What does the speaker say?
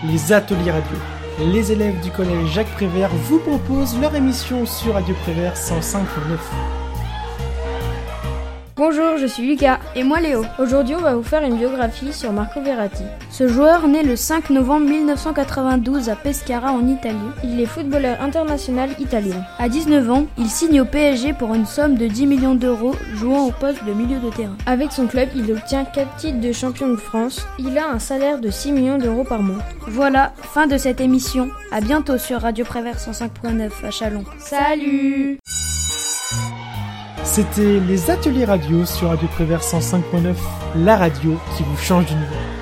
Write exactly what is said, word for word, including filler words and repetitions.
les ateliers radio. Les élèves du collège Jacques Prévert vous proposent leur émission sur Radio Prévert cent cinq virgule neuf. Bonjour, je suis Lucas. Et moi Léo. Aujourd'hui, on va vous faire une biographie sur Marco Verratti. Ce joueur, né le cinq novembre mille neuf cent quatre-vingt-douze à Pescara en Italie, il est footballeur international italien. À dix-neuf ans, il signe au P S G pour une somme de dix millions d'euros, jouant au poste de milieu de terrain. Avec son club, il obtient quatre titres de champion de France. Il a un salaire de six millions d'euros par mois. Voilà, fin de cette émission. À bientôt sur Radio Prévert cent cinq virgule neuf à Châlons. Salut! C'était les ateliers radio sur Radio Prévert cent cinq virgule neuf, la radio qui vous change d'univers.